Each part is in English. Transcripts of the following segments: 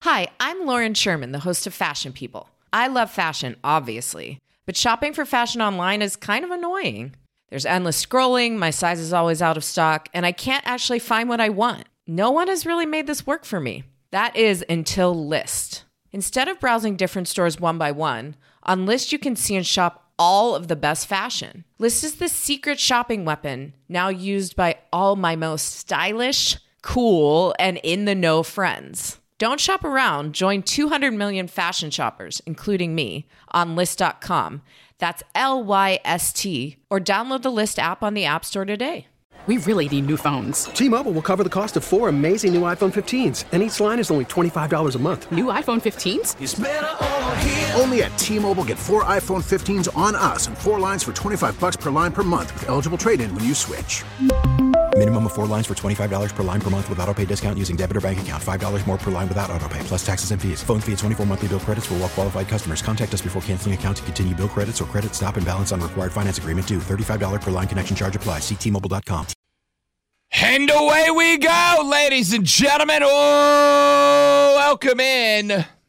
Hi, I'm Lauren Sherman, the host of Fashion People. I love fashion, obviously, but shopping for fashion online is kind of annoying. There's endless scrolling, my size is always out of stock, and I can't actually find what I want. No one has really made this work for me. That is until Lyst. Instead of browsing different stores one by one, on Lyst you can see and shop all of the best fashion. Lyst is the secret shopping weapon, now used by all my most stylish, cool, and in-the-know friends. Don't shop around. Join 200 million fashion shoppers, including me, on Lyst.com. That's Lyst, or download the Lyst app on the App Store today. We really need new phones. T-Mobile will cover the cost of 4 amazing new iPhone 15s, and each line is only $25 a month. New iPhone 15s? It's better over here. Only at T-Mobile, get 4 iPhone 15s on us and 4 lines for $25 per line per month with eligible trade-in when you switch. Minimum of 4 lines for $25 per line per month with autopay discount using debit or bank account. $5 more per line without autopay, plus taxes and fees. Phone fee at 24 monthly bill credits for well-qualified customers. Contact us before canceling account to continue bill credits or credit stop and balance on required finance agreement due. $35 per line connection charge applies. See T-Mobile.com. And away we go, ladies and gentlemen. Oh, welcome in.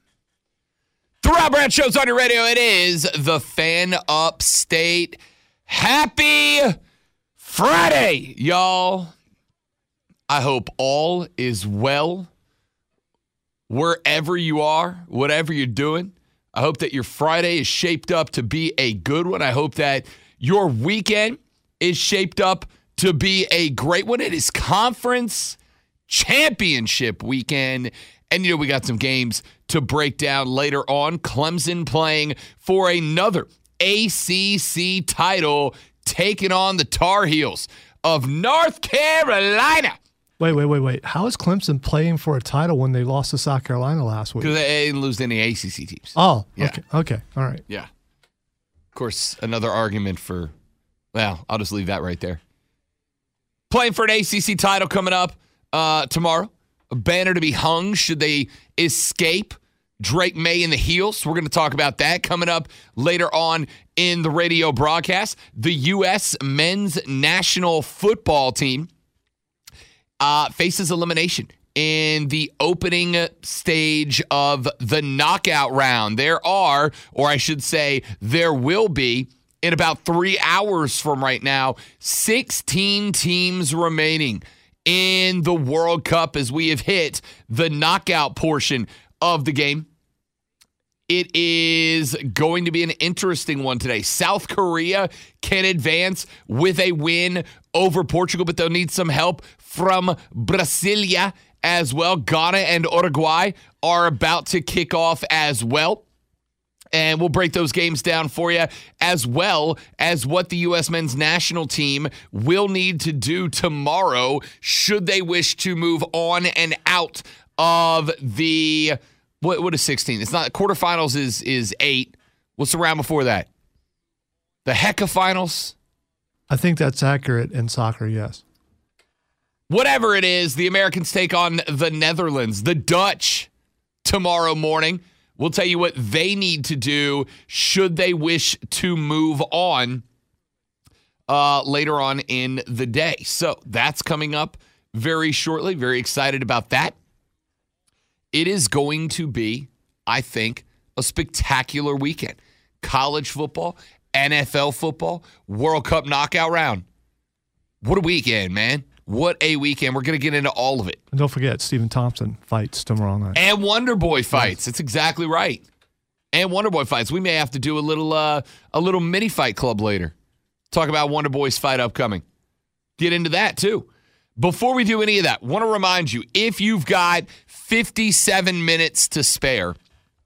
The Rob Brown Show's on your radio. It is the Fan Upstate. Happy Friday, y'all. I hope all is well wherever you are, whatever you're doing. I hope that your Friday is shaped up to be a good one. I hope that your weekend is shaped up to be a great one. It is conference championship weekend. And, we got some games to break down later on. Clemson playing for another ACC title, taking on the Tar Heels of North Carolina. Wait. How is Clemson playing for a title when they lost to South Carolina last week? Because they didn't lose any ACC teams. Oh, yeah. Okay. All right. Yeah. Of course, another argument for, well, I'll just leave that right there. Playing for an ACC title coming up tomorrow. A banner to be hung should they escape Drake May and the Heels. We're going to talk about that coming up later on in the radio broadcast. The U.S. men's national football team faces elimination in the opening stage of the knockout round. There are, or I should say, there will be, in about 3 hours from right now, 16 teams remaining in the World Cup as we have hit the knockout portion of the game. It is going to be an interesting one today. South Korea can advance with a win over Portugal, but they'll need some help from Brasilia as well. Ghana and Uruguay are about to kick off as well. And we'll break those games down for you, as well as what the U.S. men's national team will need to do tomorrow should they wish to move on and out of the, what is 16? It's not, quarterfinals is 8. What's the round before that? The Hecka finals? I think that's accurate in soccer, yes. Whatever it is, the Americans take on the Netherlands, the Dutch, tomorrow morning. We'll tell you what they need to do should they wish to move on later on in the day. So that's coming up very shortly. Very excited about that. It is going to be, I think, a spectacular weekend. College football, NFL football, World Cup knockout round. What a weekend, man. What a weekend. We're going to get into all of it. And don't forget, Stephen Thompson fights tomorrow night. And Wonder Boy fights. That's exactly right. And Wonder Boy fights. We may have to do a little mini fight club later. Talk about Wonder Boy's fight upcoming. Get into that, too. Before we do any of that, want to remind you, if you've got 57 minutes to spare,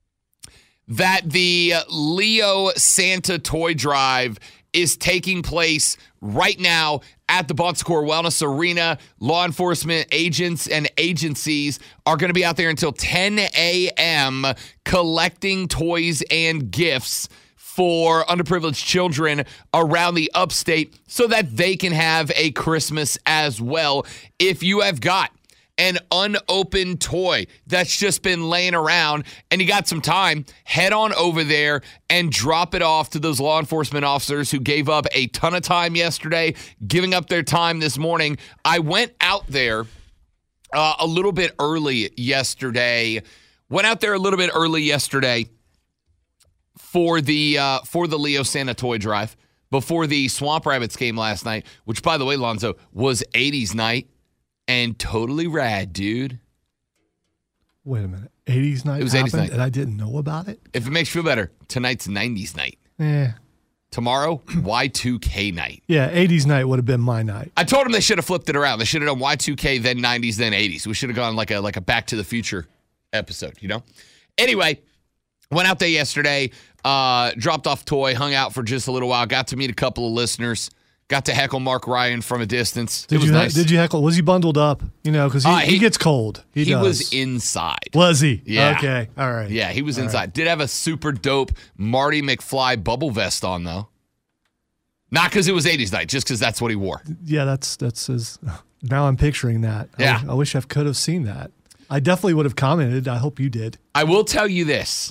that the Leo Santa Toy Drive is taking place right now at the Bon Secours Wellness Arena. Law enforcement agents and agencies are going to be out there until 10 a.m. collecting toys and gifts for underprivileged children around the upstate so that they can have a Christmas as well. If you have got an unopened toy that's just been laying around and you got some time, head on over there and drop it off to those law enforcement officers who gave up a ton of time yesterday, giving up their time this morning. I went out there a little bit early yesterday Went out there a little bit early yesterday for the Leo Santa toy drive before the Swamp Rabbits game last night, which, by the way, Lonzo, was 80s night and totally rad, dude. Wait a minute. 80s night It was happened 80s night. and I didn't know about it? If it makes you feel better, tonight's 90s night. Tomorrow, Y2K night. Yeah, 80s night would have been my night. I told them they should have flipped it around. They should have done Y2K, then 90s, then 80s. We should have gone like a Back to the Future episode, you know? Anyway, went out there yesterday, dropped off toy, hung out for just a little while, got to meet a couple of listeners, got to heckle Mark Ryan from a distance. It was nice. Did you heckle? Was he bundled up? You know, because he gets cold. He was inside. Was he? Yeah. Okay. All right. Yeah, he was inside. Right. Did have a super dope Marty McFly bubble vest on, though. Not because it was 80s night, just because that's what he wore. Yeah, that's his. Now I'm picturing that. Yeah. I wish I could have seen that. I definitely would have commented. I hope you did. I will tell you this.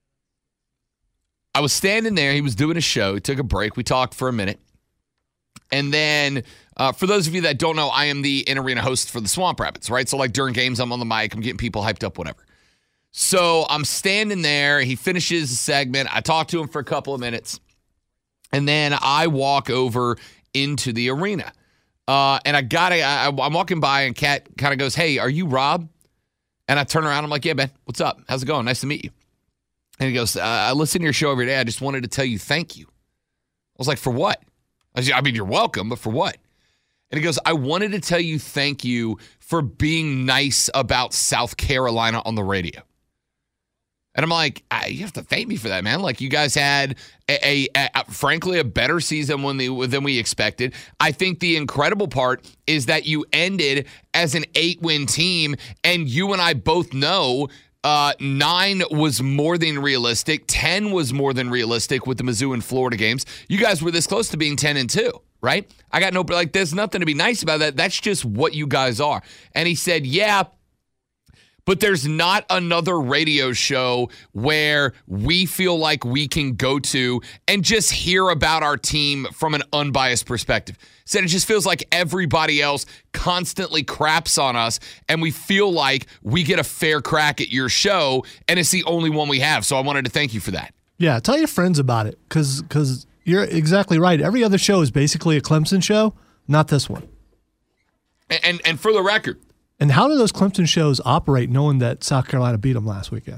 I was standing there. He was doing a show. He took a break. We talked for a minute. And then, for those of you that don't know, I am the in-arena host for the Swamp Rabbits, right? So, like, during games, I'm on the mic. I'm getting people hyped up, whatever. So, I'm standing there. He finishes the segment. I talk to him for a couple of minutes. And then I walk over into the arena. And I'm walking by, and Kat kind of goes, "Hey, are you Rob?" And I turn around. I'm like, "Yeah, man. What's up? How's it going? Nice to meet you." And he goes, "I listen to your show every day. I just wanted to tell you thank you." I was like, "For what?" I mean, you're welcome, but for what? And he goes, "I wanted to tell you thank you for being nice about South Carolina on the radio." And I'm like, you have to thank me for that, man. Like, you guys had, frankly, a better season than we expected. I think the incredible part is that you ended as an 8-win team, and you and I both know 9 was more than realistic. 10 was more than realistic with the Mizzou and Florida games. You guys were this close to being 10-2, right? I got there's nothing to be nice about that. That's just what you guys are. And he said, "Yeah, but there's not another radio show where we feel like we can go to and just hear about our team from an unbiased perspective." Said it just feels like everybody else constantly craps on us, and we feel like we get a fair crack at your show, and it's the only one we have. So I wanted to thank you for that. Yeah, tell your friends about it, because you're exactly right. Every other show is basically a Clemson show, not this one. And for the record, and how do those Clemson shows operate knowing that South Carolina beat them last weekend?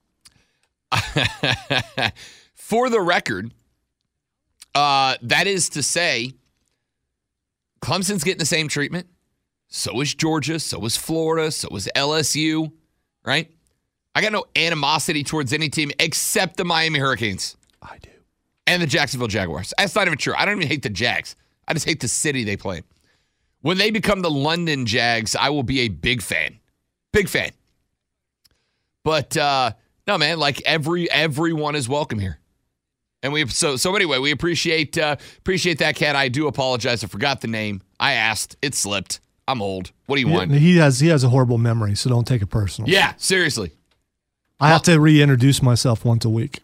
For the record, that is to say, Clemson's getting the same treatment. So is Georgia. So is Florida. So is LSU, right? I got no animosity towards any team except the Miami Hurricanes. I do. And the Jacksonville Jaguars. That's not even true. I don't even hate the Jags. I just hate the city they play in. When they become the London Jags, I will be a big fan. Big fan. But no, man, like everyone is welcome here. And so anyway, we appreciate that, Cat. I do apologize. I forgot the name. I asked. It slipped. I'm old. What do you want? He has a horrible memory, so don't take it personal. Yeah, seriously. I have to reintroduce myself once a week.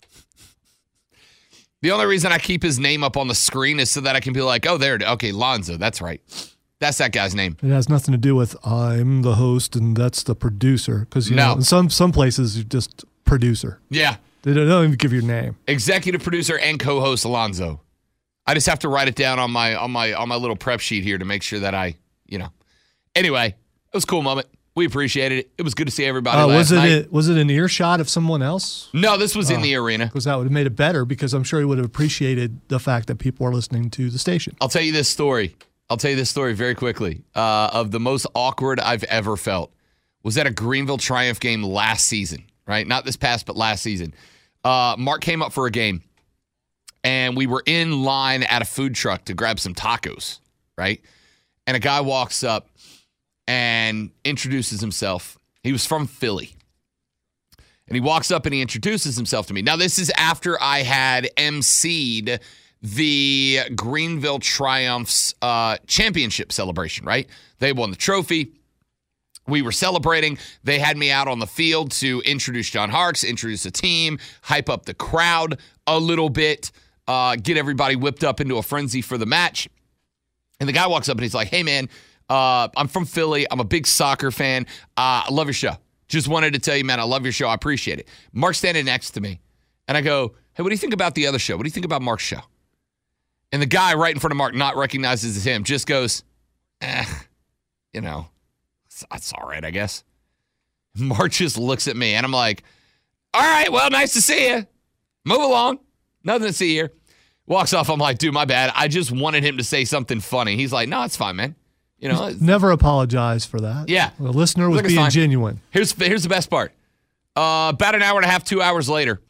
The only reason I keep his name up on the screen is so that I can be like, "Oh, there it is. Okay, Lonzo. That's right. That's that guy's name." It has nothing to do with I'm the host and that's the producer. Because know, in some places you're just producer. Yeah. They don't even give your name. Executive producer and co-host Alonzo. I just have to write it down on my little prep sheet here to make sure that I, Anyway, it was a cool moment. We appreciated it. It was good to see everybody last night. Was it an earshot of someone else? No, this was in the arena. Because that would have made it better, because I'm sure he would have appreciated the fact that people are listening to the station. I'll tell you this story very quickly of the most awkward I've ever felt. Was at a Greenville Triumph game last season, right? Not this past, but last season. Mark came up for a game, and we were in line at a food truck to grab some tacos, right? And a guy walks up and introduces himself. He was from Philly. And he walks up and he introduces himself to me. Now, this is after I had emceed the Greenville Triumph's championship celebration, right? They won the trophy. We were celebrating. They had me out on the field to introduce John Harkes, introduce the team, hype up the crowd a little bit, get everybody whipped up into a frenzy for the match. And the guy walks up and he's like, "Hey, man, I'm from Philly. I'm a big soccer fan. I love your show. Just wanted to tell you, man, I love your show. I appreciate it. Mark's standing next to me. And I go, hey, what do you think about the other show? What do you think about Mark's show? And the guy right in front of Mark, not recognized as him, just goes, you know, that's all right, I guess. Mark just looks at me, and I'm like, all right, well, nice to see you. Move along. Nothing to see here. Walks off. I'm like, dude, my bad. I just wanted him to say something funny. He's like, no, it's fine, man. You know, never apologize for that. Yeah. The listener was being genuine. Here's the best part. About an hour and a half, 2 hours later,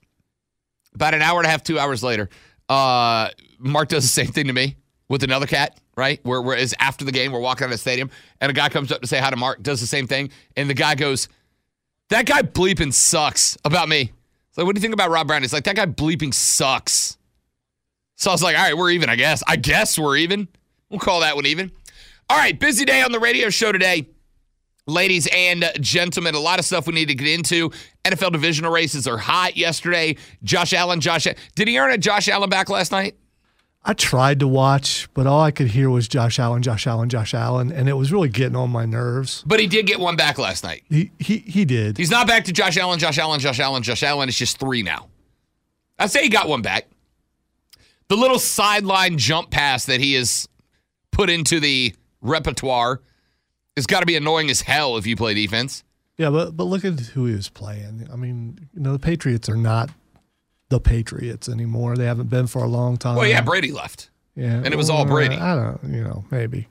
Mark does the same thing to me with another cat, right? Where is after the game, we're walking out of the stadium, and a guy comes up to say hi to Mark, does the same thing, and the guy goes, that guy bleeping sucks about me. It's like, what do you think about Rob Brown? It's like, that guy bleeping sucks. So I was like, all right, we're even, I guess. I guess we're even. We'll call that one even. All right, busy day on the radio show today. Ladies and gentlemen, a lot of stuff we need to get into. NFL divisional races are hot yesterday. Josh Allen. Did he earn a Josh Allen back last night? I tried to watch, but all I could hear was Josh Allen, and it was really getting on my nerves. But he did get one back last night. He did. He's not back to Josh Allen. It's just 3 now. I'd say he got one back. The little sideline jump pass that he has put into the repertoire has got to be annoying as hell if you play defense. Yeah, but look at who he was playing. I mean, the Patriots are not the Patriots anymore. They haven't been for a long time. Well, yeah, Brady left. Yeah. And it was all Brady. I don't, maybe.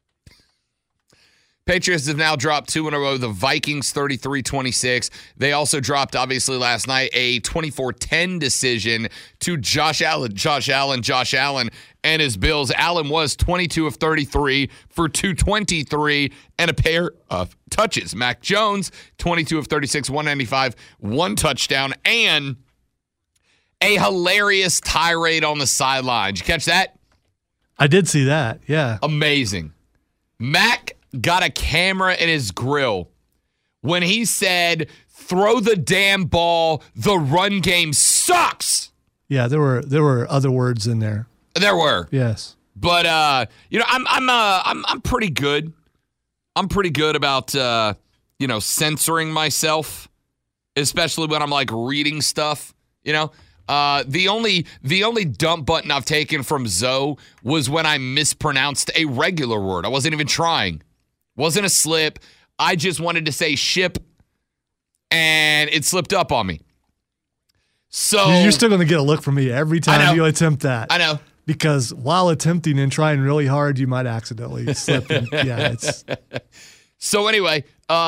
Patriots have now dropped 2 in a row. The Vikings 33-26. They also dropped, obviously, last night a 24-10 decision to Josh Allen and his Bills. Allen was 22 of 33 for 223 and a pair of touches. Mac Jones, 22 of 36, 195, 1 touchdown, and a hilarious tirade on the sideline. Did you catch that? I did see that, yeah. Amazing. Mac got a camera in his grill when he said, throw the damn ball, the run game sucks. Yeah, there were other words in there. There were. Yes. But I'm pretty good. I'm pretty good about censoring myself, especially when I'm like reading stuff, The only dump button I've taken from Zoe was when I mispronounced a regular word. I wasn't even trying. Wasn't a slip. I just wanted to say ship, and it slipped up on me. So you're still going to get a look from me every time you attempt that. I know. Because while attempting and trying really hard, you might accidentally slip. So anyway,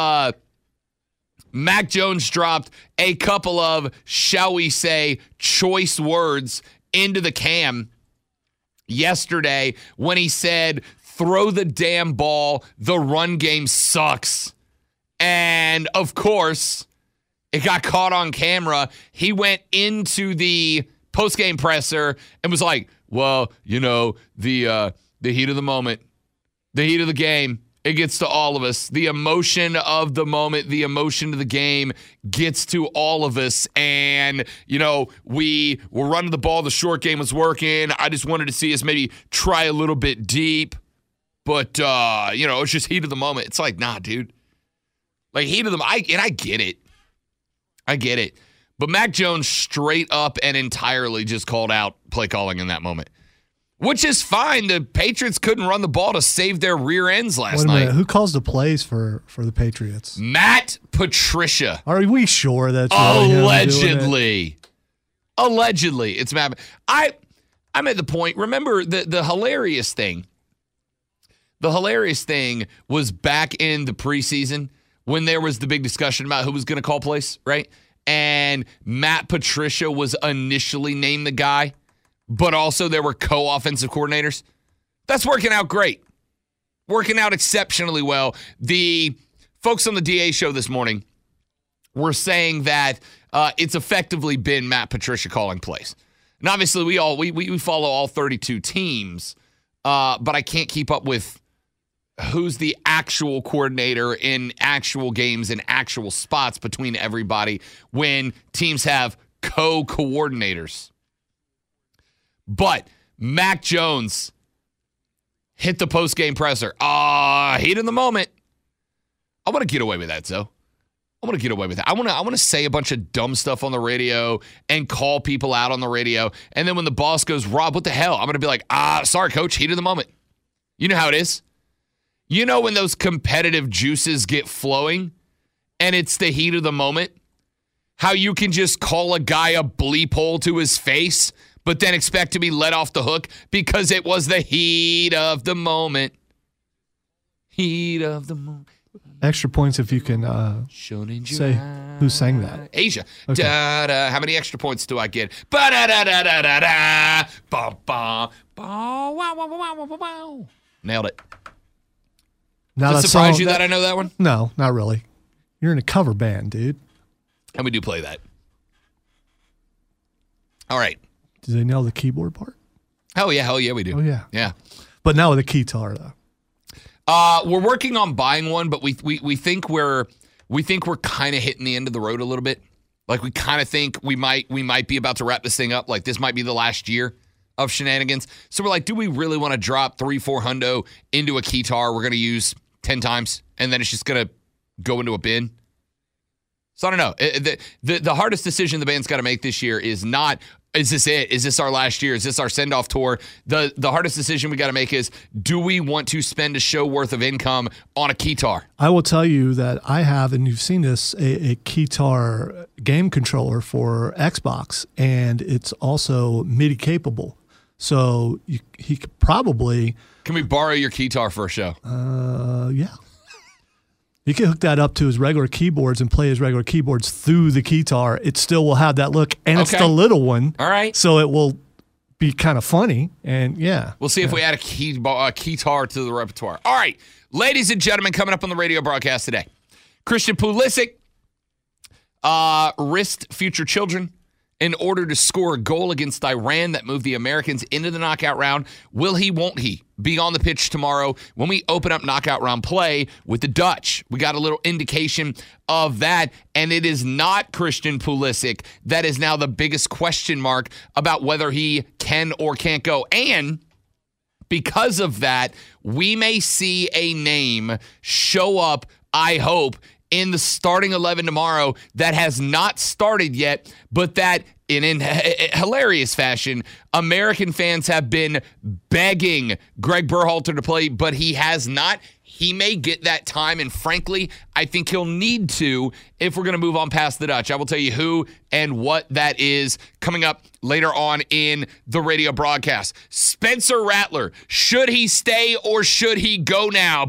Mac Jones dropped a couple of, shall we say, choice words into the cam yesterday when he said, throw the damn ball, the run game sucks. And, of course, it got caught on camera. He went into the postgame presser and was like, well, the heat of the moment, the heat of the game, it gets to all of us. The emotion of the moment, the emotion of the game gets to all of us. And, we were running the ball. The short game was working. I just wanted to see us maybe try a little bit deep. But, it's just heat of the moment. It's like, nah, dude. Like, heat of the moment. I get it. I get it. But Mac Jones straight up and entirely just called out play calling in that moment. Which is fine. The Patriots couldn't run the ball to save their rear ends last night. Wait a minute. Who calls the plays for the Patriots? Matt Patricia. Are we sure that's really Allegedly. Allegedly. It's Matt. I'm at the point. Remember the hilarious thing. The hilarious thing was back in the preseason when there was the big discussion about who was going to call plays, right? And Matt Patricia was initially named the guy, but also there were co-offensive coordinators. That's working out great. Working out exceptionally well. The folks on the DA show this morning were saying that it's effectively been Matt Patricia calling plays. And obviously we follow all 32 teams, but I can't keep up with who's the actual coordinator in actual games and actual spots between everybody when teams have co-coordinators. But Mac Jones hit the post-game presser. Heat in the moment. I want to get away with that, though. I want to get away with it. I want to say a bunch of dumb stuff on the radio and call people out on the radio. And then when the boss goes, Rob, what the hell? I'm going to be like, sorry, coach, heat of the moment. You know how it is. You know when those competitive juices get flowing and it's the heat of the moment? How you can just call a guy a bleep hole to his face, but then expect to be let off the hook because it was the heat of the moment. Heat of the moment. Extra points if you can say who sang that. Asia. Okay. Da-da. How many extra points do I get? Ba-da-da-da-da-da-da. Ba-ba. Ba-wow-wow-wow-wow-wow. Nailed it. Now Does it surprise you that I know that one? No, not really. You're in a cover band, dude. And we do play that. All right. Did they nail the keyboard part? Hell yeah, we do. Oh, yeah. Yeah. But not with a guitar, though. We're working on buying one, but we think we're kind of hitting the end of the road a little bit. Like we kind of think we might be about to wrap this thing up. Like this might be the last year of shenanigans. So we're like, do we really want to drop 3-4 hundo into a guitar we're going to use 10 times and then it's just going to go into a bin? So I don't know. The hardest decision the band's got to make this year is not, is this it? Is this our last year? Is this our send-off tour? The hardest decision we got to make is, do we want to spend a show worth of income on a guitar? I will tell you that I have, and you've seen this, a guitar game controller for Xbox, and it's also MIDI capable. So he could probably... Can we borrow your guitar for a show? Yeah. You can hook that up to his regular keyboards and play his regular keyboards through the guitar. It still will have that look, and it's the little one. All right. So it will be kind of funny, and yeah. We'll see if we add a guitar to the repertoire. All right, ladies and gentlemen, coming up on the radio broadcast today, Christian Pulisic risked future children in order to score a goal against Iran that moved the Americans into the knockout round. Will he, won't he, be on the pitch tomorrow when we open up knockout round play with the Dutch? We got a little indication of that, and it is not Christian Pulisic that is now the biggest question mark about whether he can or can't go. And because of that, we may see a name show up, I hope, in the starting 11 tomorrow that has not started yet, but that in hilarious fashion, American fans have been begging Greg Berhalter to play, but he has not. He may get that time, and frankly, I think he'll need to if we're going to move on past the Dutch. I will tell you who and what that is coming up later on in the radio broadcast. Spencer Rattler, should he stay or should he go now?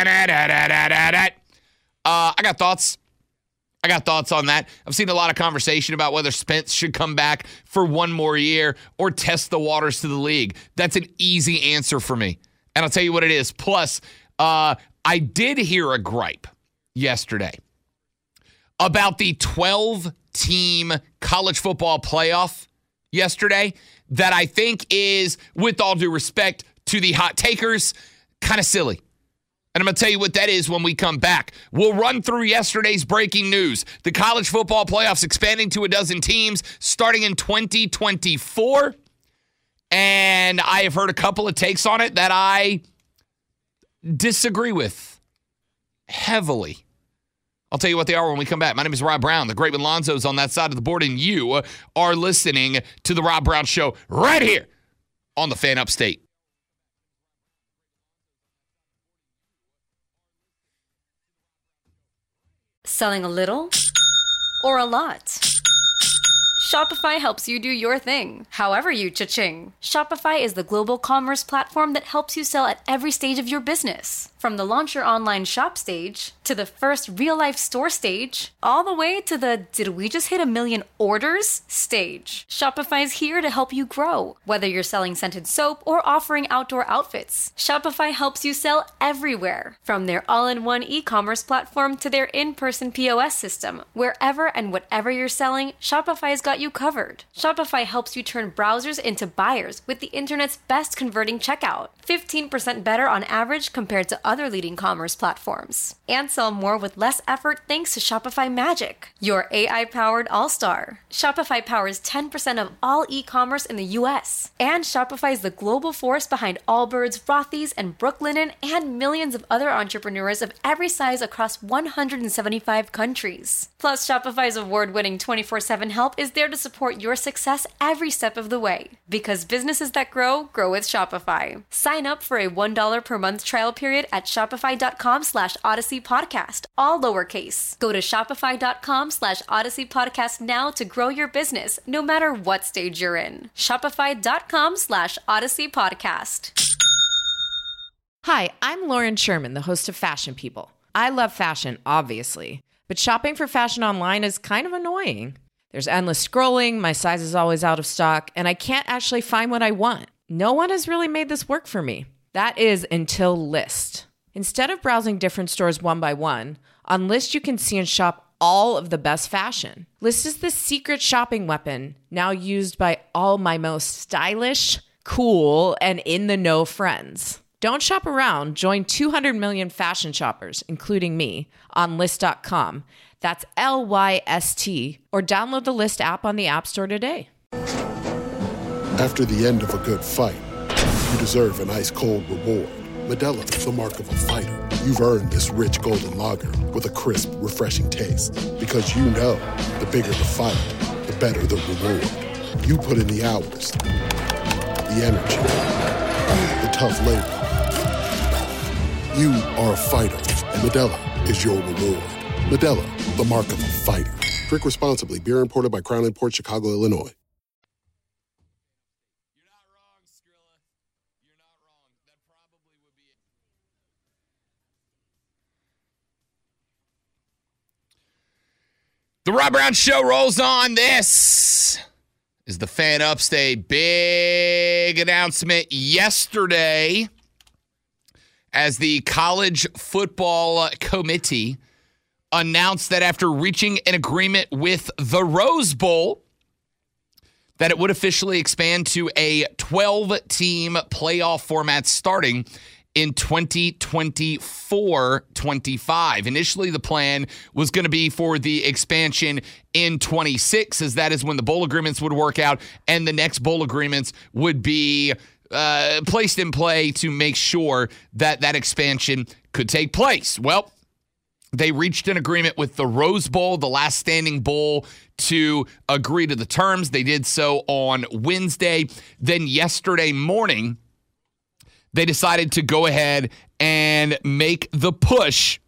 I got thoughts. I got thoughts on that. I've seen a lot of conversation about whether Spence should come back for one more year or test the waters to the league. That's an easy answer for me. And I'll tell you what it is. Plus, I did hear a gripe yesterday about the 12-team college football playoff yesterday that I think is, with all due respect to the hot takers, kind of silly. And I'm going to tell you what that is when we come back. We'll run through yesterday's breaking news. The college football playoffs expanding to 12 teams starting in 2024. And I have heard a couple of takes on it that I disagree with heavily. I'll tell you what they are when we come back. My name is Rob Brown. The great Lonzo's on that side of the board, and you are listening to The Rob Brown Show right here on the Fan Upstate. Selling a little or a lot? Shopify helps you do your thing, however you cha-ching. Shopify is the global commerce platform that helps you sell at every stage of your business. From the launch your online shop stage, to the first real-life store stage, all the way to the did we just hit 1 million orders stage. Shopify's here to help you grow. Whether you're selling scented soap or offering outdoor outfits, Shopify helps you sell everywhere. From their all-in-one e-commerce platform to their in-person POS system. Wherever and whatever you're selling, Shopify's got you covered. Shopify helps you turn browsers into buyers with the internet's best converting checkout. 15% better on average compared to other leading commerce platforms. And sell more with less effort thanks to Shopify Magic, your AI-powered all-star. Shopify powers 10% of all e-commerce in the U.S. And Shopify is the global force behind Allbirds, Rothy's, and Brooklinen, and millions of other entrepreneurs of every size across 175 countries. Plus, Shopify's award-winning 24/7 help is there to support your success every step of the way. Because businesses that grow with Shopify. Sign up for a $1 per month trial period at shopify.com/Odyssey Podcast, all lowercase. Go to shopify.com/Odyssey Podcast now to grow your business, no matter what stage you're in. Shopify.com/Odyssey Podcast. Hi, I'm Lauren Sherman, the host of Fashion People. I love fashion, obviously, but shopping for fashion online is kind of annoying. There's endless scrolling, my size is always out of stock, and I can't actually find what I want. No one has really made this work for me. That is until Lyst. Instead of browsing different stores one by one, on Lyst you can see and shop all of the best fashion. Lyst is the secret shopping weapon now used by all my most stylish, cool, and in-the-know friends. Don't shop around. Join 200 million fashion shoppers, including me, on Lyst.com. That's LYST, or download the Lyst app on the App Store today. After the end of a good fight, you deserve an ice-cold reward. Modelo is the mark of a fighter. You've earned this rich golden lager with a crisp, refreshing taste. Because you know, the bigger the fight, the better the reward. You put in the hours, the energy, the tough labor. You are a fighter, and Modelo is your reward. Modelo, the mark of a fighter. Drink responsibly. Beer imported by Crown Imports, Chicago, Illinois. You're not wrong, Skrilla. You're not wrong. That probably would be it. The Rob Brown Show rolls on. This is the Fan Upstate. Big announcement yesterday as the College Football Committee announced that after reaching an agreement with the Rose Bowl, that it would officially expand to a 12-team playoff format starting in 2024-25. Initially, the plan was going to be for the expansion in 26, as that is when the bowl agreements would work out, and the next bowl agreements would be placed in play to make sure that that expansion could take place. Well, they reached an agreement with the Rose Bowl, the last standing bowl, to agree to the terms. They did so on Wednesday. Then yesterday morning, they decided to go ahead and make the push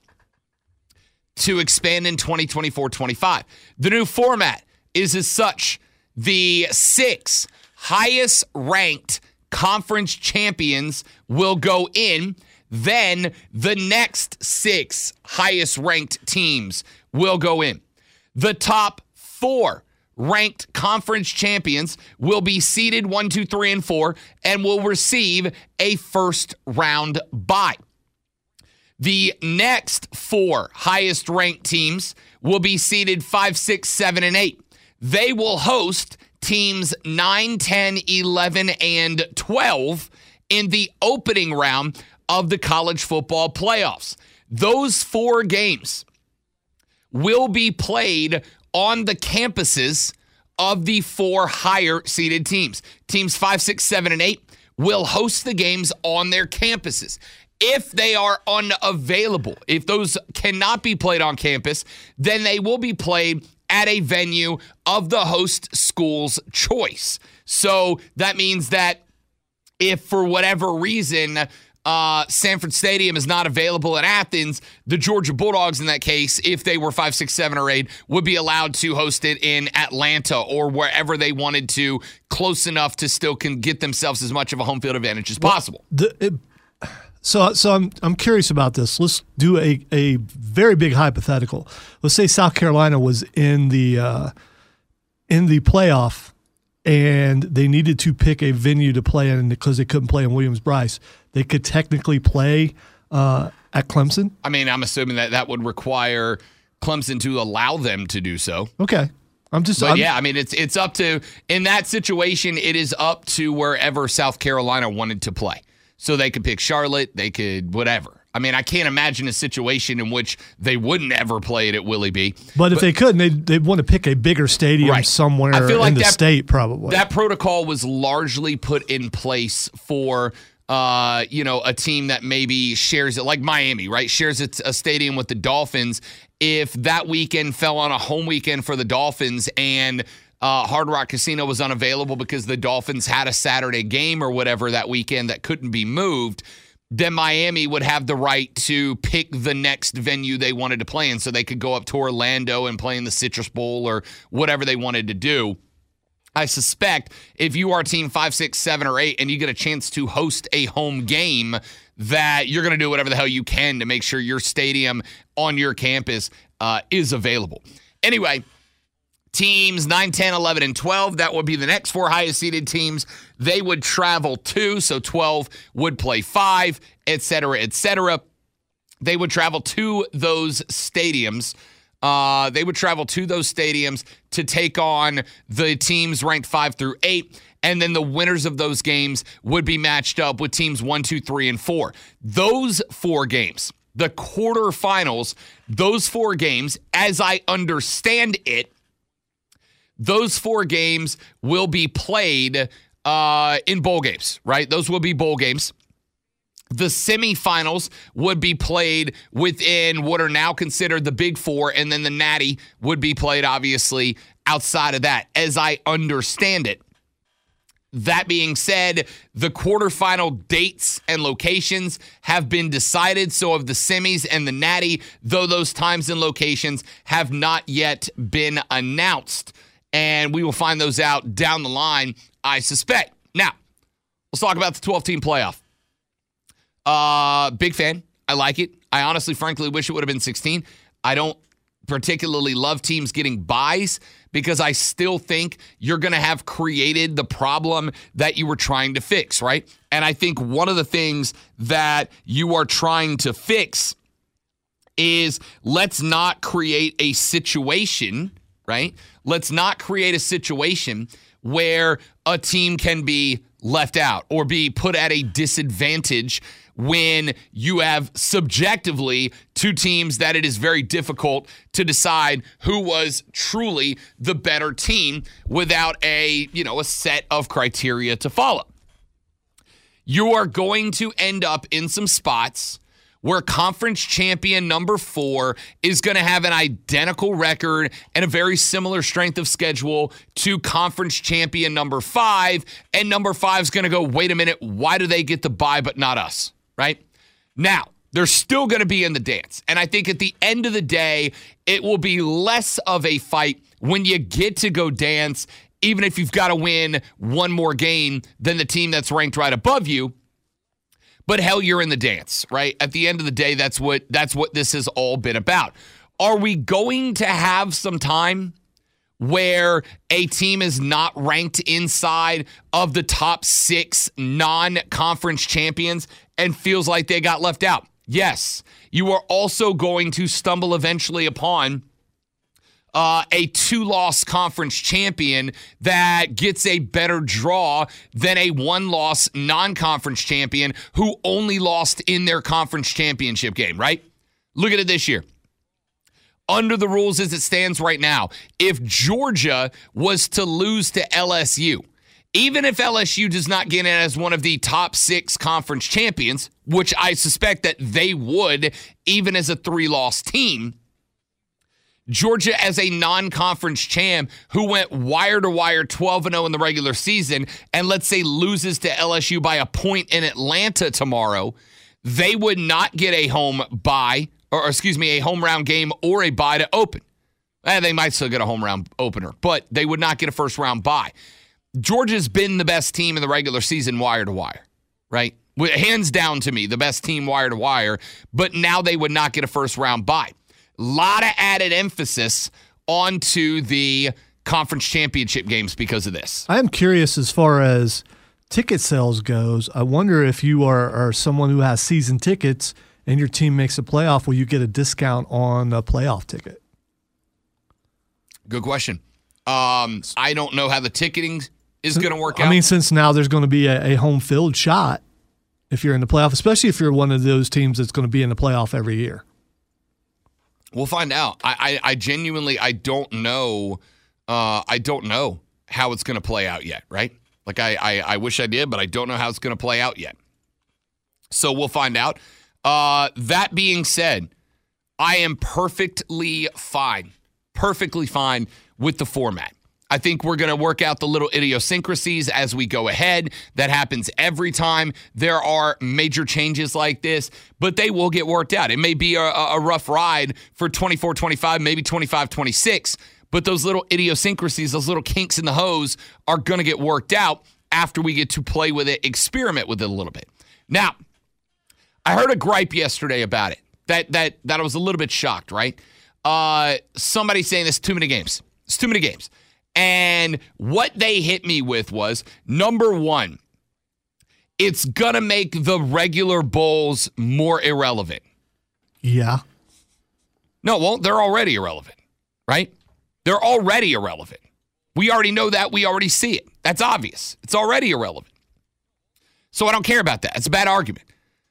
to expand in 2024-25. The new format is as such: the 6 highest ranked conference champions will go in. Then the next 6 highest ranked teams will go in. The top 4 ranked conference champions will be seeded 1, 2, 3, and 4 and will receive a first round bye. The next 4 highest ranked teams will be seeded 5, 6, 7, and 8. They will host teams 9, 10, 11, and 12 in the opening round of the college football playoffs. Those 4 games will be played on the campuses of the 4 higher seeded teams. Teams 5, 6, 7, and 8 will host the games on their campuses. If they are unavailable, if those cannot be played on campus, then they will be played at a venue of the host school's choice. So that means that if for whatever reason Sanford Stadium is not available in Athens, the Georgia Bulldogs in that case, if they were 5, 6, 7, or 8, would be allowed to host it in Atlanta or wherever they wanted to, close enough to still can get themselves as much of a home field advantage as possible. So I'm curious about this. Let's do a very big hypothetical. Let's say South Carolina was in the playoff and they needed to pick a venue to play in because they couldn't play in Williams-Brice. They could technically play at Clemson? I mean, I'm assuming that would require Clemson to allow them to do so. Okay. Yeah, I mean, it's up to, in that situation, it is up to wherever South Carolina wanted to play. So they could pick Charlotte, they could whatever. I mean, I can't imagine a situation in which they wouldn't ever play it at Willie B. But if they couldn't, they'd want to pick a bigger stadium somewhere I feel like in the state, probably. That protocol was largely put in place for a team that maybe shares it, like Miami, right? Shares a stadium with the Dolphins. If that weekend fell on a home weekend for the Dolphins and Hard Rock Casino was unavailable because the Dolphins had a Saturday game or whatever that weekend that couldn't be moved, then Miami would have the right to pick the next venue they wanted to play in, so they could go up to Orlando and play in the Citrus Bowl or whatever they wanted to do. I suspect if you are team 5, 6, 7, or 8 and you get a chance to host a home game, that you're going to do whatever the hell you can to make sure your stadium on your campus is available. Anyway, teams 9, 10, 11, and 12, that would be the next 4 highest seeded teams. They would travel 2, so 12 would play 5, et cetera, et cetera. They would travel to those stadiums. To take on the teams ranked 5 through 8. And then the winners of those games would be matched up with teams 1, 2, 3, and 4. Those 4 games, the quarterfinals, those 4 games, as I understand it, those 4 games will be played in bowl games, right? Those will be bowl games. The semifinals would be played within what are now considered the Big Four, and then the Natty would be played, obviously, outside of that, as I understand it. That being said, the quarterfinal dates and locations have been decided. So have the semis and the Natty, though those times and locations have not yet been announced. And we will find those out down the line, I suspect. Now, let's talk about the 12-team playoff. Big fan. I like it. I honestly, frankly, wish it would have been 16. I don't particularly love teams getting byes because I still think you're going to have created the problem that you were trying to fix, right? And I think one of the things that you are trying to fix is let's not create a situation, right? Let's not create a situation where a team can be left out or be put at a disadvantage when you have subjectively 2 teams that it is very difficult to decide who was truly the better team without a set of criteria to follow. You are going to end up in some spots where conference champion number 4 is going to have an identical record and a very similar strength of schedule to conference champion number 5, and number 5 is going to go, wait a minute, why do they get the bye but not us, right? Now, they're still going to be in the dance, and I think at the end of the day, it will be less of a fight when you get to go dance, even if you've got to win one more game than the team that's ranked right above you. But hell, you're in the dance, right? At the end of the day, that's what this has all been about. Are we going to have some time where a team is not ranked inside of the top 6 non-conference champions and feels like they got left out? Yes. You are also going to stumble eventually upon a 2-loss conference champion that gets a better draw than a 1-loss non-conference champion who only lost in their conference championship game, right? Look at it this year. Under the rules as it stands right now, if Georgia was to lose to LSU, even if LSU does not get in as one of the top 6 conference champions, which I suspect that they would, even as a 3-loss team, Georgia as a non-conference champ who went wire-to-wire 12-0 in the regular season and let's say loses to LSU by a point in Atlanta tomorrow, they would not get a home round game or a bye to open. They might still get a home round opener, but they would not get a first-round bye. Georgia's been the best team in the regular season wire-to-wire, right? Hands down to me, the best team wire-to-wire, but now they would not get a first-round bye. Lot of added emphasis onto the conference championship games because of this. I am curious as far as ticket sales goes. I wonder if you are someone who has season tickets and your team makes a playoff, will you get a discount on a playoff ticket? Good question. I don't know how the ticketing is going to work out. I mean, since now there's going to be a home field shot. if you're in the playoff, especially if you're one of those teams that's going to be in the playoff every year. We'll find out. I genuinely, I don't know. I don't know how it's going to play out yet, right? Like, I wish I did, but I don't know how it's going to play out yet. So we'll find out. That being said, I am perfectly fine with the format. I think we're going to work out the little idiosyncrasies as we go ahead. That happens every time there are major changes like this, but they will get worked out. It may be a rough ride for 24-25, maybe 25-26, but those little idiosyncrasies, those little kinks in the hose are going to get worked out after we get to play with it, experiment with it a little bit. Now, I heard a gripe yesterday about it that I was a little bit shocked, right? Somebody saying there's too many games. It's too many games. And what they hit me with was, number one, it's going to make the regular bowls more irrelevant. Yeah. No, it won't. They're already irrelevant, right? They're already irrelevant. We already know that. We already see it. That's obvious. It's already irrelevant. So I don't care about that. It's a bad argument.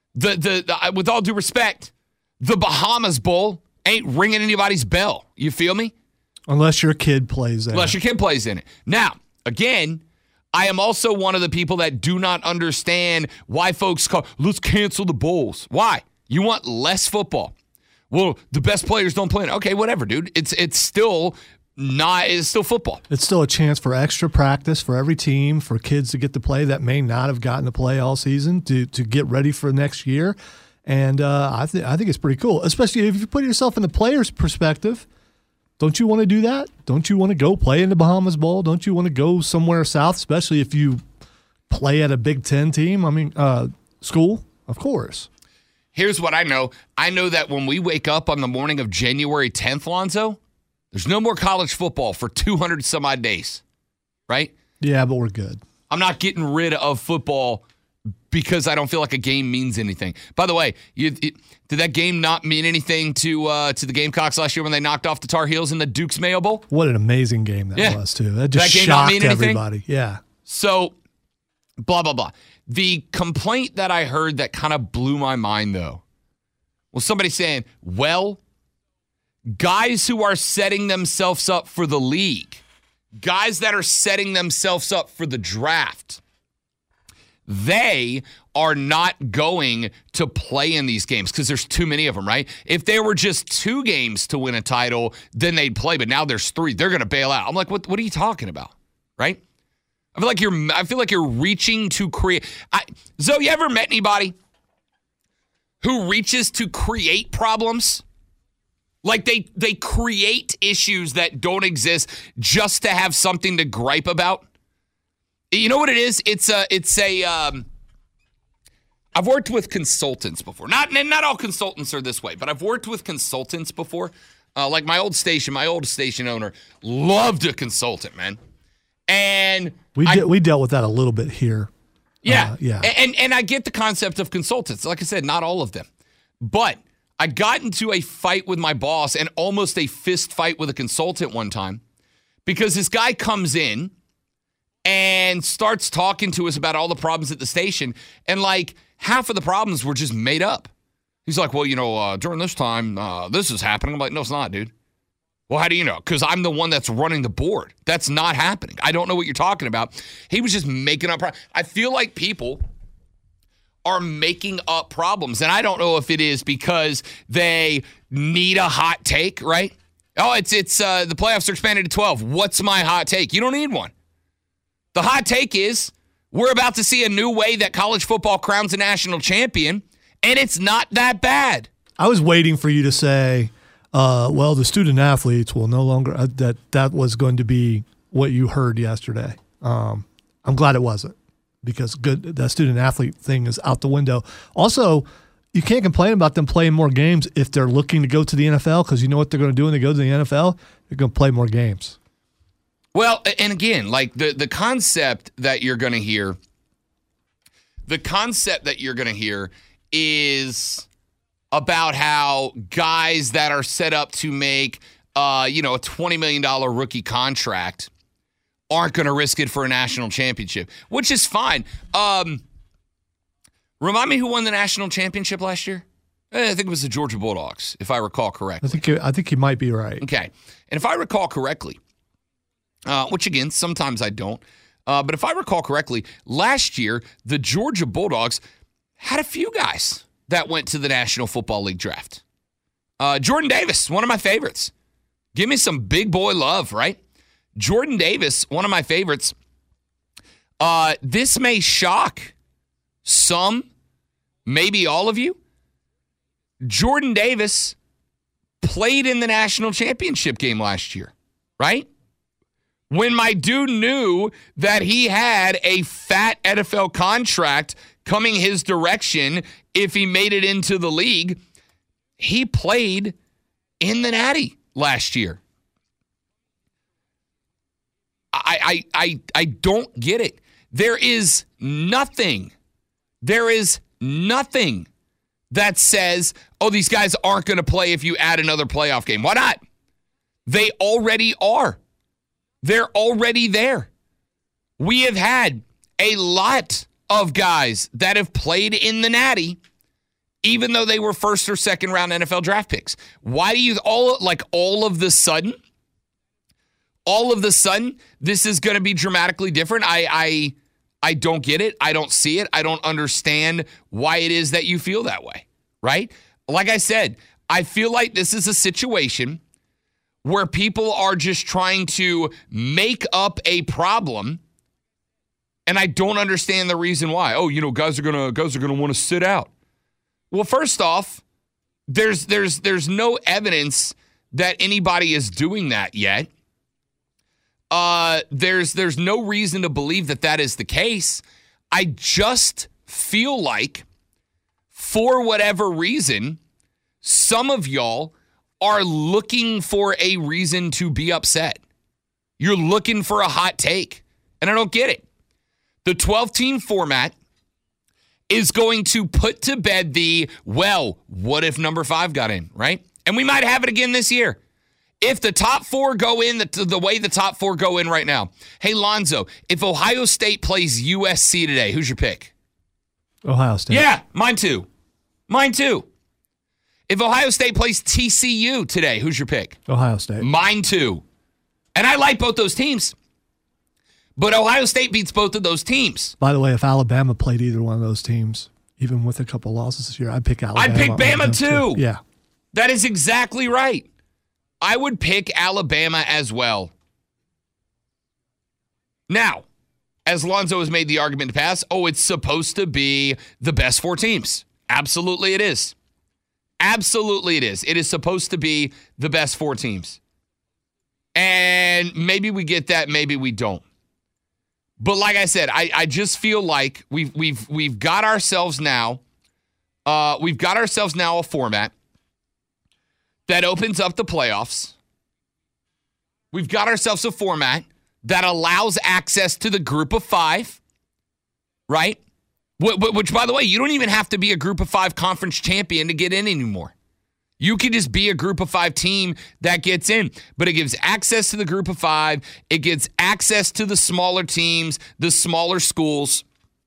With all due respect, the Bahamas Bowl ain't ringing anybody's bell. You feel me? Unless your kid plays in it. Unless your kid plays in it. Now, again, I am also one of the people that do not understand why folks call, let's cancel the bowls. Why? You want less football. Well, the best players don't play in it. Okay, whatever, dude. It's still football. It's still a chance for extra practice for every team, for kids to get to play that may not have gotten to play all season to get ready for next year. And I think it's pretty cool, especially if you put yourself in the player's perspective. Don't you want to do that? Don't you want to go play in the Bahamas Bowl? Don't you want to go somewhere south, especially if you play at a Big Ten team? I mean, school, of course. Here's what I know. I know that when we wake up on the morning of January 10th, Lonzo, there's no more college football for 200 some odd days, right? Yeah, but we're good. I'm not getting rid of football because I don't feel like a game means anything. By the way, did that game not mean anything to the Gamecocks last year when they knocked off the Tar Heels in the Duke's Mayo Bowl? What an amazing game that was, too. That just shocked everybody. Yeah. So, blah, blah, blah. The complaint that I heard that kind of blew my mind, though, was somebody saying, well, guys who are setting themselves up for the league, guys that are setting themselves up for the draft, they are not going to play in these games because there's too many of them, right? If there were just 2 games to win a title, then they'd play. But now there's 3. They're going to bail out. I'm like, what are you talking about, right? I feel like you're reaching to create. Zoe, you ever met anybody who reaches to create problems? Like they create issues that don't exist just to have something to gripe about. You know what it is? I've worked with consultants before. Not all consultants are this way, but I've worked with consultants before. Like my old station owner loved a consultant, man. And we dealt with that a little bit here. Yeah. And I get the concept of consultants. Like I said, not all of them. But I got into a fight with my boss and almost a fist fight with a consultant one time because this guy comes in and starts talking to us about all the problems at the station. And like half of the problems were just made up. He's like, well, during this time, this is happening. I'm like, no, it's not, dude. Well, how do you know? Because I'm the one that's running the board. That's not happening. I don't know what you're talking about. He was just making up. I feel like people are making up problems. And I don't know if it is because they need a hot take, right? Oh, it's the playoffs are expanded to 12. What's my hot take? You don't need one. The hot take is we're about to see a new way that college football crowns a national champion, and it's not that bad. I was waiting for you to say, well, the student athletes will no longer that was going to be what you heard yesterday. I'm glad it wasn't because that student athlete thing is out the window. Also, you can't complain about them playing more games if they're looking to go to the NFL because you know what they're going to do when they go to the NFL? They're going to play more games. Well, and again, like the concept that you're going to hear, is about how guys that are set up to make, a $20 million rookie contract aren't going to risk it for a national championship, which is fine. Remind me who won the national championship last year? I think it was the Georgia Bulldogs, if I recall correctly. I think you might be right. Okay. And if I recall correctly, which again, sometimes I don't, but if I recall correctly, last year, the Georgia Bulldogs had a few guys that went to the National Football League draft. Jordan Davis, one of my favorites. Give me some big boy love, right? Jordan Davis, one of my favorites. This may shock some, maybe all of you. Jordan Davis played in the national championship game last year, right? When my dude knew that he had a fat NFL contract coming his direction if he made it into the league, he played in the Natty last year. I don't get it. There is nothing that says, oh, these guys aren't going to play if you add another playoff game. Why not? They already are. They're already there. We have had a lot of guys that have played in the Natty, even though they were first or second round NFL draft picks. Why do you all of the sudden, this is going to be dramatically different? I don't get it. I don't see it. I don't understand why it is that you feel that way, right? Like I said, I feel like this is a situation where people are just trying to make up a problem, and I don't understand the reason why. Oh, guys are gonna want to sit out. Well, first off, there's no evidence that anybody is doing that yet. There's no reason to believe that is the case. I just feel like, for whatever reason, some of y'all are looking for a reason to be upset. You're looking for a hot take, and I don't get it. The 12-team format is going to put to bed what if number 5 got in, right? And we might have it again this year. If the top 4 go in the way the top 4 go in right now. Hey, Lonzo, if Ohio State plays USC today, who's your pick? Ohio State. Yeah, mine too. If Ohio State plays TCU today, who's your pick? Ohio State. Mine too. And I like both those teams. But Ohio State beats both of those teams. By the way, if Alabama played either one of those teams, even with a couple losses this year, I'd pick Alabama. I'd pick Bama too. Yeah. That is exactly right. I would pick Alabama as well. Now, as Lonzo has made the argument to pass, it's supposed to be the best 4 teams. Absolutely it is. Absolutely it is. It is supposed to be the best 4 teams. And maybe we get that, maybe we don't. But like I said, I just feel like we've got ourselves now a format that opens up the playoffs. We've got ourselves a format that allows access to the group of 5, right? Which, by the way, you don't even have to be a group of 5 conference champion to get in anymore. You can just be a group of 5 team that gets in. But it gives access to the group of 5. It gives access to the smaller teams, the smaller schools.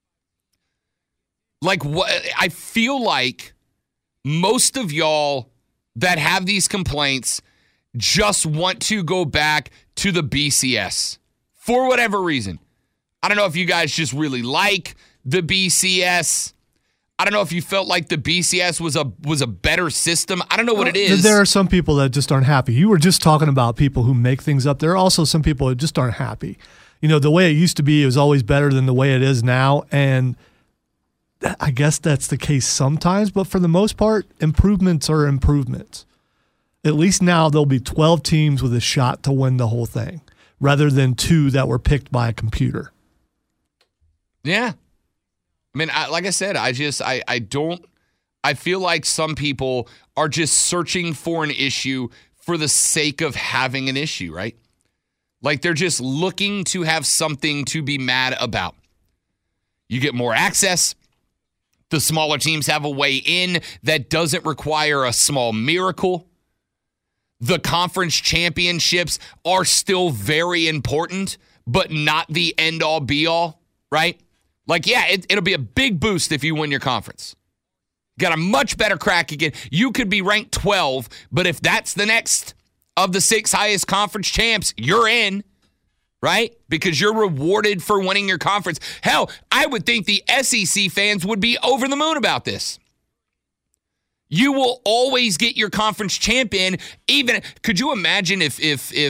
I feel like most of y'all that have these complaints just want to go back to the BCS for whatever reason. I don't know if you guys just really like the BCS. I don't know if you felt like the BCS was a better system. I don't know what it is. There are some people that just aren't happy. You were just talking about people who make things up. There are also some people that just aren't happy. The way it used to be is always better than the way it is now, and I guess that's the case sometimes, but for the most part, improvements are improvements. At least now there'll be 12 teams with a shot to win the whole thing, rather than 2 that were picked by a computer. Yeah. I mean, like I said, I feel like some people are just searching for an issue for the sake of having an issue, right? Like they're just looking to have something to be mad about. You get more access. The smaller teams have a way in that doesn't require a small miracle. The conference championships are still very important, but not the end-all, be-all, right? Like, yeah, it'll be a big boost if you win your conference. Got a much better crack again. You could be ranked 12, but if that's the next of the 6 highest conference champs, you're in, right? Because you're rewarded for winning your conference. Hell, I would think the SEC fans would be over the moon about this. You will always get your conference champion. Even could you imagine if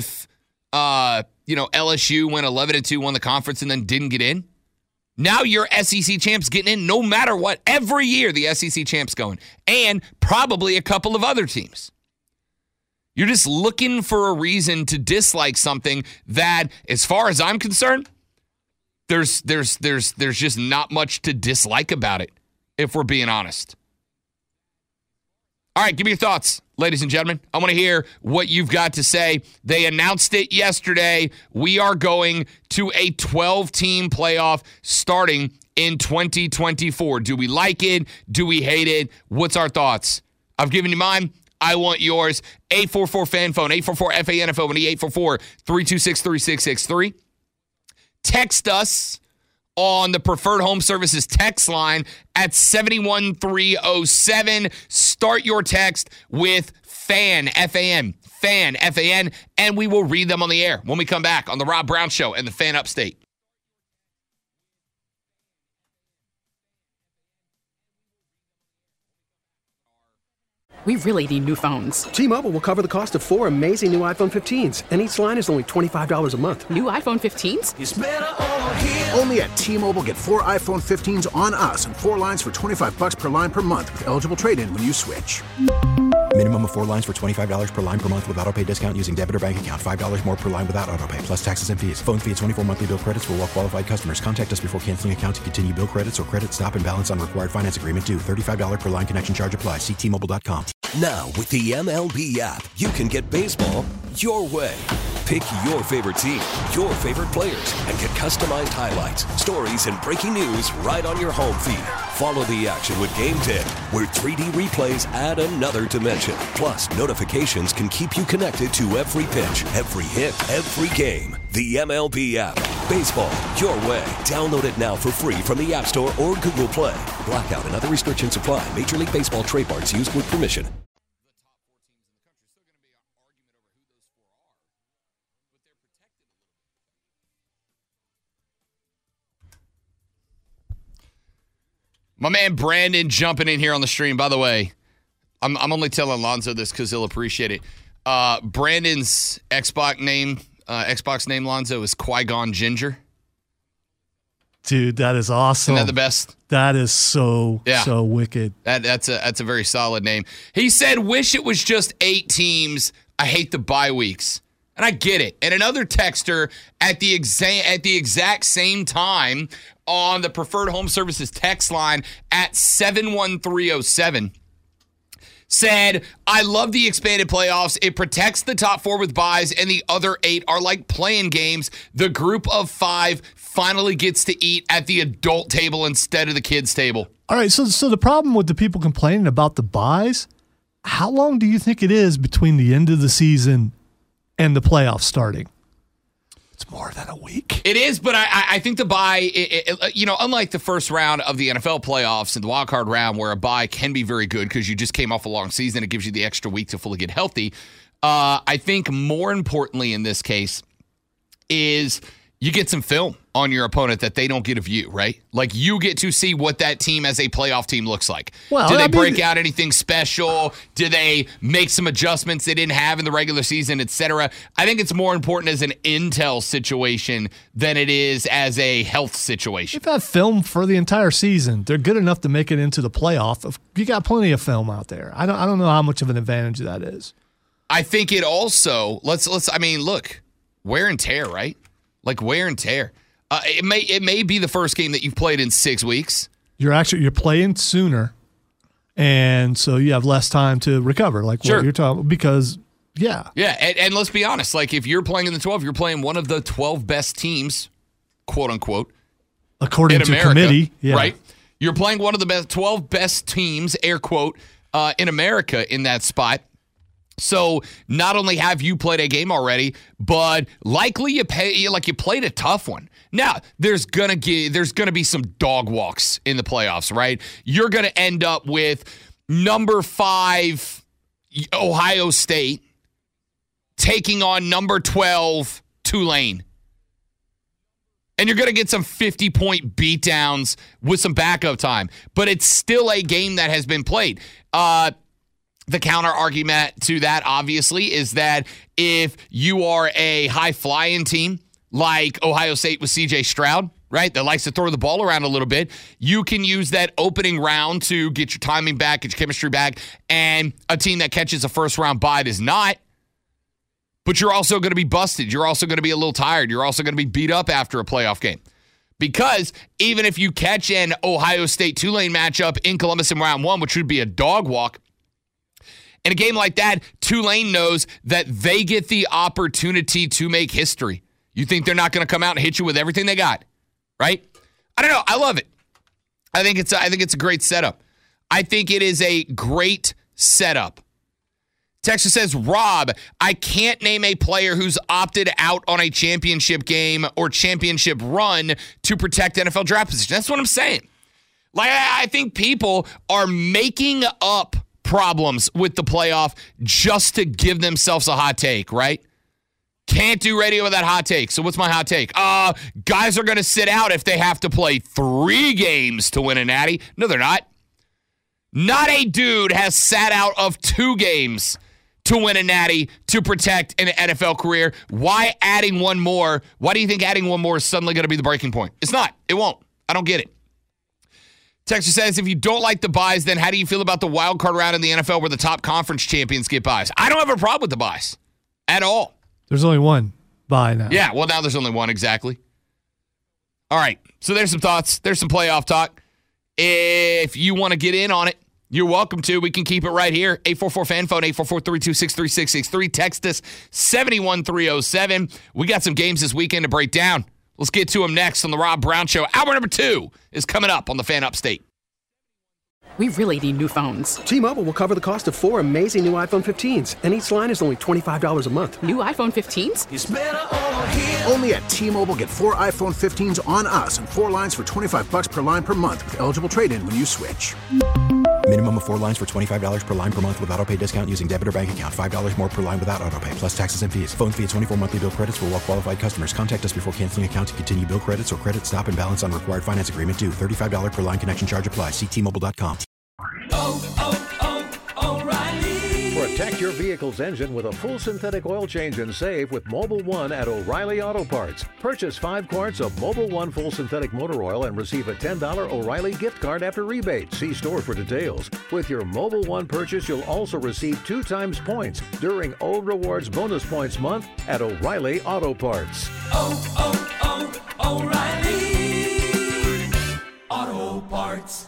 LSU went 11-2, won the conference, and then didn't get in? Now your SEC champs getting in no matter what. Every year the SEC champs going. And probably a couple of other teams. You're just looking for a reason to dislike something that, as far as I'm concerned, there's just not much to dislike about it, if we're being honest. All right, give me your thoughts, ladies and gentlemen. I want to hear what you've got to say. They announced it yesterday. We are going to a 12-team playoff starting in 2024. Do we like it? Do we hate it? What's our thoughts? I've given you mine. I want yours. 844-FAN-PHONE, 844-FAN-PHONE, 844-326-3663. Text us on the Preferred Home Services text line at 71307. Start your text with FAN, F-A-N, FAN, F-A-N, and we will read them on the air when we come back on The Rob Brown Show and the Fan Upstate. We really need new phones. T-Mobile will cover the cost of 4 amazing new iPhone 15s, and each line is only $25 a month. New iPhone 15s? It's better over here. Only at T-Mobile, get 4 iPhone 15s on us and 4 lines for $25 per line per month with eligible trade-in when you switch. Minimum of 4 lines for $25 per line per month with autopay discount using debit or bank account. $5 more per line without autopay, plus taxes and fees. Phone fee at 24 monthly bill credits for well-qualified customers. Contact us before canceling account to continue bill credits or credit stop and balance on required finance agreement due. $35 per line connection charge applies. See T-Mobile.com. Now, with the MLB app, you can get baseball your way. Pick your favorite team, your favorite players, and get customized highlights, stories, and breaking news right on your home feed. Follow the action with Game 10, where 3D replays add another dimension. Plus, notifications can keep you connected to every pitch, every hit, every game. The MLB app. Baseball your way. Download it now for free from the App Store or Google Play. Blackout and other restrictions apply. Major League Baseball trademarks used with permission. My man Brandon jumping in here on the stream. By the way, I'm only telling Lonzo this because he'll appreciate it. Brandon's Xbox name, Lonzo, is Qui-Gon Ginger. Dude, that is awesome. Isn't that the best? That is so wicked. That's a very solid name. He said, wish it was just 8 teams. I hate the bye weeks. And I get it. And another texter at the exact same time on the Preferred Home Services text line at 71307 said, I love the expanded playoffs. It protects the top 4 with buys, and the other 8 are like playing games. The group of 5 finally gets to eat at the adult table instead of the kids' table. All right, so the problem with the people complaining about the buys, how long do you think it is between the end of the season and the playoffs starting? It's more than a week. It is, but I think the bye, unlike the first round of the NFL playoffs and the wild card round where a bye can be very good because you just came off a long season, it gives you the extra week to fully get healthy. I think more importantly in this case is you get some film on your opponent that they don't get a view, right? Like you get to see what that team as a playoff team looks like. Well, do they break out anything special? Do they make some adjustments they didn't have in the regular season, et cetera? I think it's more important as an intel situation than it is as a health situation. If you have film for the entire season, they're good enough to make it into the playoff. You got plenty of film out there. I don't know how much of an advantage that is. I think it also look, wear and tear, right? Like wear and tear. It may be the first game that you've played in 6 weeks. You're playing sooner, and so you have less time to recover. Like sure. What you're talking because yeah, and let's be honest. Like if you're playing in the 12, you're playing one of the 12 best teams, quote unquote, according to America, committee, yeah. Right? You're playing one of the 12 best teams, air quote, in America in that spot. So not only have you played a game already, but likely you played a tough one. Now, there's gonna be some dog walks in the playoffs, right? You're gonna end up with number 5 Ohio State taking on number 12 Tulane. And you're going to get some 50-point beatdowns with some backup time. But it's still a game that has been played. The counter argument to that, obviously, is that if you are a high-flying team like Ohio State with C.J. Stroud, right, that likes to throw the ball around a little bit, you can use that opening round to get your timing back, get your chemistry back, and a team that catches a first-round bye does not. But you're also going to be busted. You're also going to be a little tired. You're also going to be beat up after a playoff game. Because even if you catch an Ohio State-Tulane matchup in Columbus in round 1, which would be a dog walk, in a game like that, Tulane knows that they get the opportunity to make history. You think they're not going to come out and hit you with everything they got, right? I don't know. I love it. I think it's a great setup. I think it is a great setup. Texas says, Rob, I can't name a player who's opted out on a championship game or championship run to protect NFL draft position. That's what I'm saying. Like, I think people are making up problems with the playoff just to give themselves a hot take, right? Can't do radio with that hot take. So what's my hot take? Guys are going to sit out if they have to play 3 games to win a natty. No, they're not. Not a dude has sat out of 2 games to win a natty to protect an NFL career. Why adding one more? Why do you think adding one more is suddenly going to be the breaking point? It's not. It won't. I don't get it. Texas says, if you don't like the buys, then how do you feel about the wild card round in the NFL where the top conference champions get buys? I don't have a problem with the buys at all. There's only one buy now. Yeah, well, now there's only one, exactly. All right, so there's some thoughts. There's some playoff talk. If you want to get in on it, you're welcome to. We can keep it right here. 844-FAN-PHONE, 844-326-3663. Text us 71307. We got some games this weekend to break down. Let's get to them next on the Rob Brown Show. Hour number 2 is coming up on the Fan Upstate. We really need new phones. T-Mobile will cover the cost of 4 amazing new iPhone 15s, and each line is only $25 a month. New iPhone 15s? It's better over here. Only at T-Mobile, get 4 iPhone 15s on us and 4 lines for $25 per line per month with eligible trade-in when you switch. Minimum of 4 lines for $25 per line per month with autopay discount using debit or bank account. $5 more per line without autopay, plus taxes and fees. Phone fee at 24 monthly bill credits for well-qualified customers. Contact us before canceling account to continue bill credits or credit stop and balance on required finance agreement due. $35 per line connection charge applies. See T-Mobile.com. O'Reilly. Protect your vehicle's engine with a full synthetic oil change and save with Mobil 1 at O'Reilly Auto Parts. Purchase 5 quarts of Mobil 1 full synthetic motor oil and receive a $10 O'Reilly gift card after rebate. See store for details. With your Mobil 1 purchase, you'll also receive 2 times points during O Rewards Bonus Points Month at O'Reilly Auto Parts. O'Reilly Auto Parts.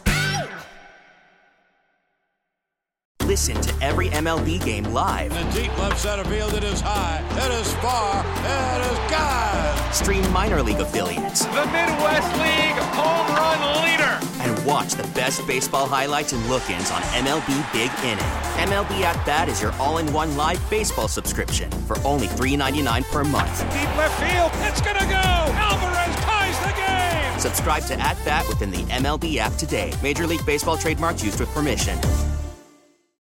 Listen to every MLB game live. In the deep left center field, it is high, it is far, it is gone. Stream minor league affiliates. The Midwest League home run leader. And watch the best baseball highlights and look-ins on MLB Big Inning. MLB At Bat is your all-in-one live baseball subscription for only $3.99 per month. Deep left field, it's gonna go. Alvarez ties the game. Subscribe to At Bat within the MLB app today. Major League Baseball trademarks used with permission.